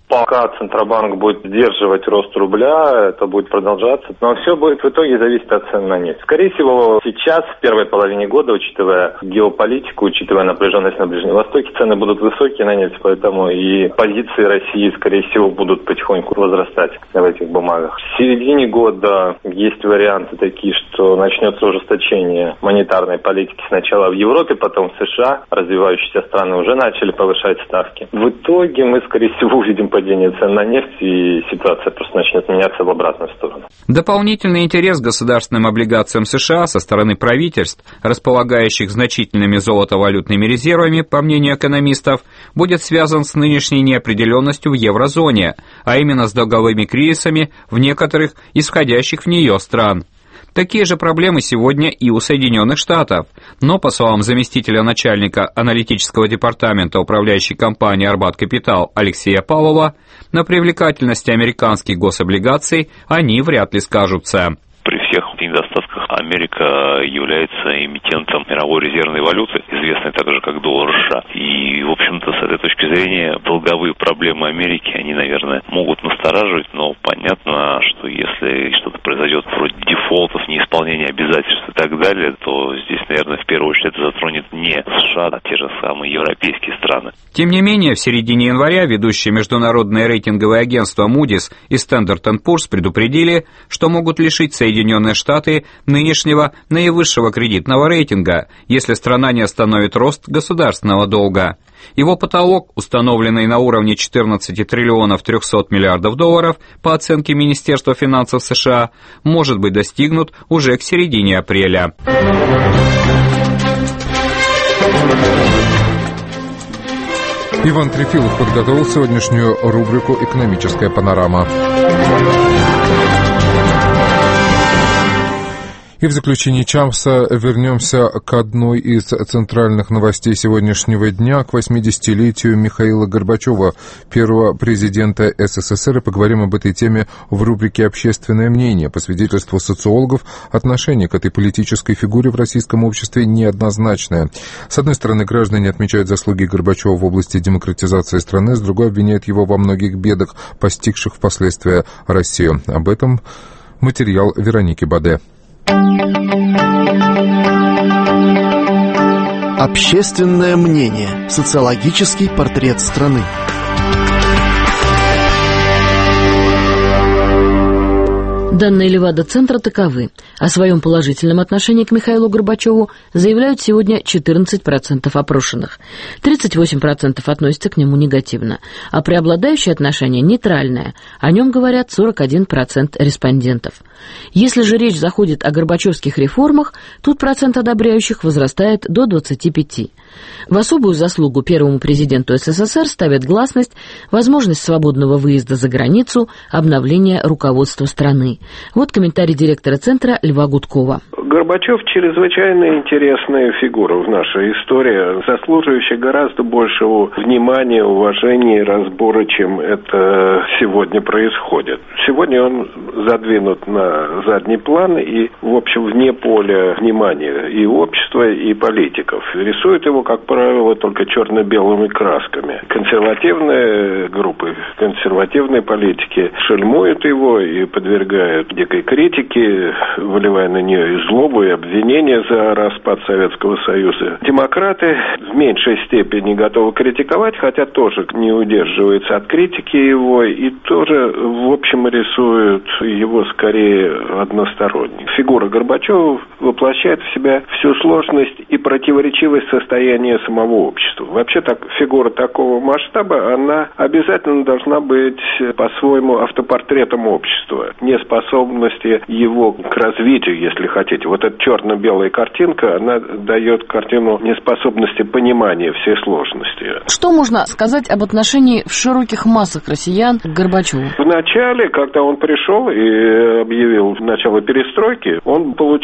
Пока Центробанк будет сдерживать рост рубля, это будет продолжаться. Но все будет в итоге зависеть от цен на нефть. Скорее всего, сейчас, в первой половине года, учитывая геополитику, учитывая напряженность на Ближнем Востоке, цены будут высокие на нефть, поэтому и позиции России, скорее всего, будут потихоньку возрастать в этих бумагах. В середине года есть варианты такие, что начнется ужесточение монетарной политики сначала в Европе, потом в США. Развивающиеся страны уже начали повышать ставки. В итоге мы, скорее всего, увидим падение цен на нефть, и ситуация просто начнет меняться в обратную сторону. Дополнительный интерес к государственным облигациям США со стороны правительств, располагающих значительными золотовалютными резервами, по мнению экономистов, будет связан с нынешней неопределенностью в еврозоне, а именно с долговыми кризисами в некоторых из входящих в нее стран. Такие же проблемы сегодня и у Соединенных Штатов, но, по словам заместителя начальника аналитического департамента управляющей компании «Арбат Капитал» Алексея Павлова, на привлекательности американских гособлигаций они вряд ли скажутся. При всех недостатках Америка является эмитентом мировой резервной валюты, известной также как доллар США. И, в общем-то, с этой точки зрения, долговые проблемы Америки, они, наверное, могут настораживать, но понятно, что если что-то произойдет вроде дефолтов, неисполнения обязательств и так далее, то здесь, наверное, в первую очередь это затронет не США, а те же самые европейские страны. Тем не менее, в середине января ведущие международные рейтинговые агентства Moody's и Standard энд Poor's предупредили, что могут лишить Соединенные Штаты нынешнего наивысшего кредитного рейтинга, если страна не остановит рост государственного долга. Его потолок, установленный на уровне четырнадцать триллионов триста миллиардов долларов, по оценке Министерства финансов США, может быть достигнут уже к середине апреля. Иван Трефилов подготовил сегодняшнюю рубрику «Экономическая панорама». И в заключении часа вернемся к одной из центральных новостей сегодняшнего дня, к восьмидесятилетию Михаила Горбачева, первого президента СССР, и поговорим об этой теме в рубрике «Общественное мнение». По свидетельству социологов, отношение к этой политической фигуре в российском обществе неоднозначное. С одной стороны, граждане отмечают заслуги Горбачева в области демократизации страны, с другой обвиняют его во многих бедах, постигших впоследствии Россию. Об этом материал Вероники Баде. Общественное мнение. Социологический портрет страны. Данные Левада-центра таковы. О своем положительном отношении к Михаилу Горбачеву заявляют сегодня четырнадцать процентов опрошенных. тридцать восемь процентов относятся к нему негативно, а преобладающее отношение нейтральное. О нем говорят сорок один процент респондентов. Если же речь заходит о горбачевских реформах, тут процент одобряющих возрастает до двадцати пяти. В особую заслугу первому президенту СССР ставят гласность, возможность свободного выезда за границу, обновление руководства страны. Вот комментарий директора Центра Льва Гудкова. Горбачев чрезвычайно интересная фигура в нашей истории, заслуживающая гораздо большего внимания, уважения и разбора, чем это сегодня происходит. Сегодня он задвинут на задний план и, в общем, вне поля внимания и общества, и политиков. Рисуют его, как правило, только черно-белыми красками. Консервативные группы, консервативные политики шельмуют его и подвергают дикой критике, выливая на нее и злобу, и обвинения за распад Советского Союза. Демократы в меньшей степени готовы критиковать, хотя тоже не удерживаются от критики его, и тоже, в общем, рисуют его скорее односторонне. Фигура Горбачева воплощает в себя всю сложность и противоречивость состояния самого общества. Вообще, так, фигура такого масштаба, она обязательно должна быть по-своему автопортретом общества. Неспособности его к развитию, если хотите. Вот эта черно-белая картинка, она дает картину неспособности понимания всей сложности. Что можно сказать об отношении в широких массах россиян к Горбачеву? Вначале, когда он пришел и объявил начало перестройки, он получил огромное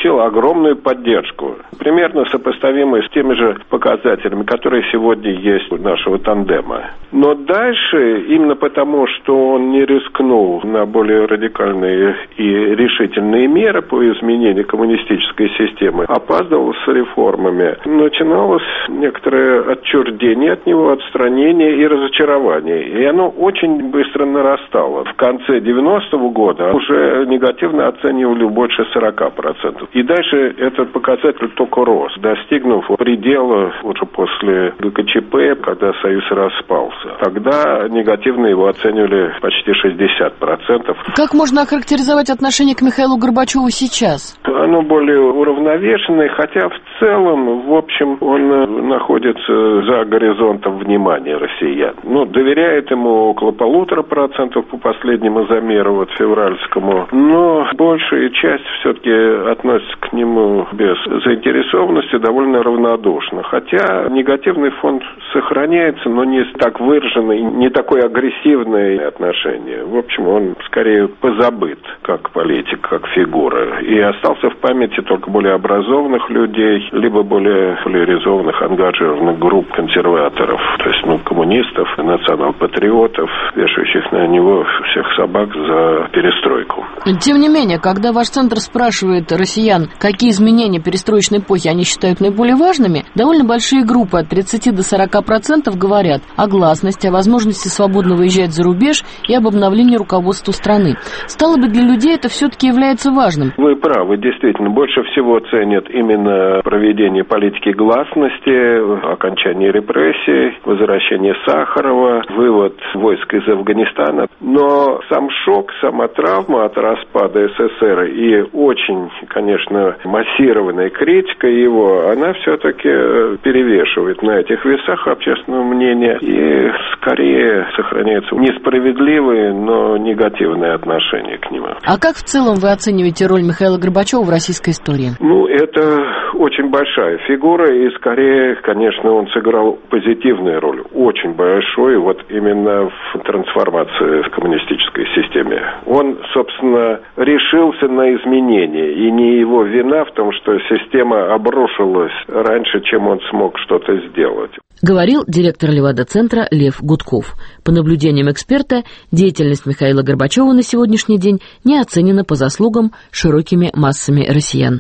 огромную поддержку, примерно сопоставимую с теми же показателями, которые сегодня есть у нашего тандема. Но дальше, именно потому, что он не рискнул на более радикальные и решительные меры по изменению коммунистической системы, опаздывал с реформами, начиналось некоторое отчуждение от него, отстранение и разочарование. И оно очень быстро нарастало. В конце девяностого года уже негативно оценивали больше сорок процентов. И дальше этот показатель только рос, достигнув предела уже после ГКЧП, когда Союз распался. Тогда негативно его оценивали почти шестьдесят процентов. Как можно охарактеризовать отношение к Михаилу Горбачеву сейчас? Оно более уравновешенное, хотя в целом, в общем, он находится за горизонтом внимания россиян. Ну, доверяет ему около полутора процентов по последнему замеру, вот февральскому, но большая часть все-таки относится к нему без заинтересованности, довольно равнодушно. Хотя негативный фон сохраняется, но не так выраженный, не такое агрессивное отношение. В общем, он скорее позабыт как политик, как фигура. И остался в памяти только более образованных людей, либо более поляризованных, ангажированных групп консерваторов, то есть, ну, коммунистов, национал-патриотов, вешающих на него всех собак за перестройку. Тем не менее, когда ваш центр спрашивает россиян, какие изменения перестроечной эпохи они считают наиболее важными, довольно большие группы от тридцати до сорока процентов говорят о гласности, о возможности свободно выезжать за рубеж и об обновлении руководства страны. Стало быть, для людей это все-таки является важным. Вы правы, действительно, больше всего ценят именно проведение политики гласности, окончание репрессий, возвращение Сахарова, вывод войск из Афганистана. Но сам шок, сама травма от распада СССР и очень, конечно, массированная критика его, она все-таки перевешивает на этих весах общественного мнения и скорее сохраняется несправедливые, но негативные отношения к нему. А как в целом вы оцениваете роль Михаила Горбачева в российской истории? Ну, это очень большая фигура, и скорее, конечно, он сыграл позитивную роль, очень большую, вот именно в трансформации в коммунистической системе. Он, собственно, решился на изменения, и не его вина в том, что система обрушилась раньше, чем он смог что-то сделать. Говорил директор Левада-центра Лев Гудков. По наблюдениям эксперта, деятельность Михаила Горбачева на сегодняшний день не оценена по заслугам широкими массами россиян.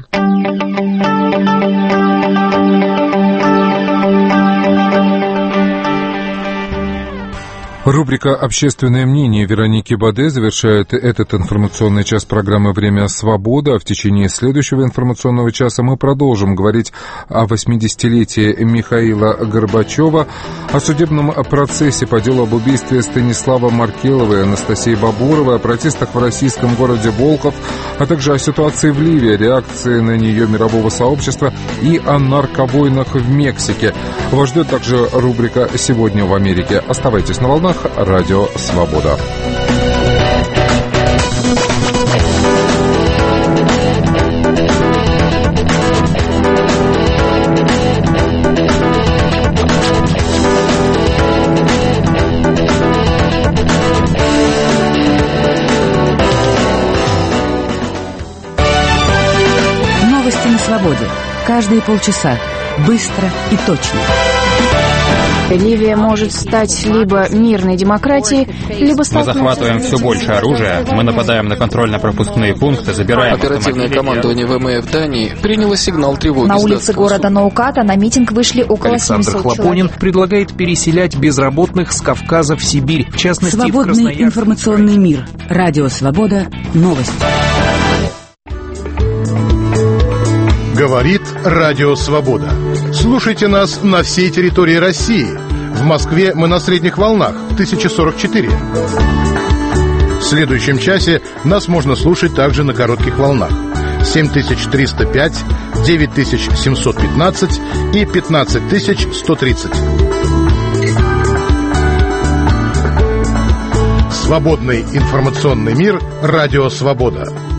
Рубрика «Общественное мнение» Вероники Баде завершает этот информационный час программы «Время свободы». А в течение следующего информационного часа мы продолжим говорить о восьмидесятилетии Михаила Горбачева, о судебном процессе по делу об убийстве Станислава Маркелова и Анастасии Бабуровой, о протестах в российском городе Волхов, а также о ситуации в Ливии, реакции на нее мирового сообщества и о нарковойнах в Мексике. Вас ждет также рубрика «Сегодня в Америке». Оставайтесь на волнах. Радио «Свобода». Новости на свободе. Каждые полчаса. Быстро и точно. Ливия может стать либо мирной демократией, либо стать... Мы захватываем все больше оружия, мы нападаем на контрольно-пропускные пункты, забираем... Оперативное командование ВМФ Дании приняло сигнал тревоги. На улице города Науката на митинг вышли около семисот человек. Александр Хлопонин предлагает переселять безработных с Кавказа в Сибирь, в частности... Свободный информационный мир. Радио «Свобода». Новости. Говорит Радио Свобода. Слушайте нас на всей территории России. В Москве мы на средних волнах тысяча сорок четыре. В следующем часе нас можно слушать также на коротких волнах семь тысяч триста пять, девять тысяч семьсот пятнадцать и пятнадцать тысяч сто тридцать. Свободный информационный мир. Радио Свобода.